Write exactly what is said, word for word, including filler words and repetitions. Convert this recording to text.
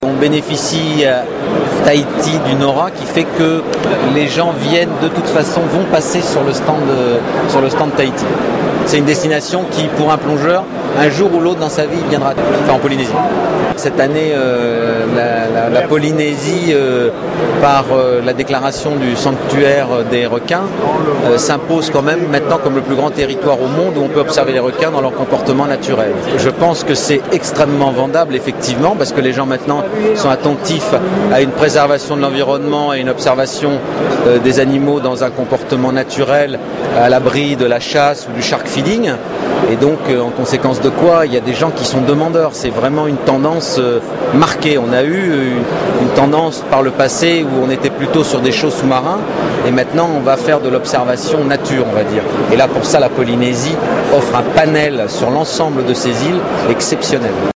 On bénéficie à Tahiti d'une aura qui fait que les gens viennent de toute façon, vont passer sur le stand, sur le stand Tahiti. C'est une destination qui, pour un plongeur, un jour ou l'autre dans sa vie, viendra, enfin en Polynésie. Cette année, euh, la, la, la Polynésie, euh, par euh, la déclaration du sanctuaire des requins, euh, s'impose quand même maintenant comme le plus grand territoire au monde où on peut observer les requins dans leur comportement naturel. Je pense que c'est extrêmement vendable, effectivement, parce que les gens maintenant sont attentifs à une préservation de l'environnement et une observation euh, des animaux dans un comportement naturel, à l'abri de la chasse ou du shark feeding. Et donc, euh, en conséquence de quoi, il y a des gens qui sont demandeurs. C'est vraiment une tendance euh, marquée. On a eu une, une tendance par le passé où on était plutôt sur des shows sous-marins. Et maintenant, on va faire de l'observation nature, on va dire. Et là, pour ça, la Polynésie offre un panel sur l'ensemble de ces îles exceptionnel.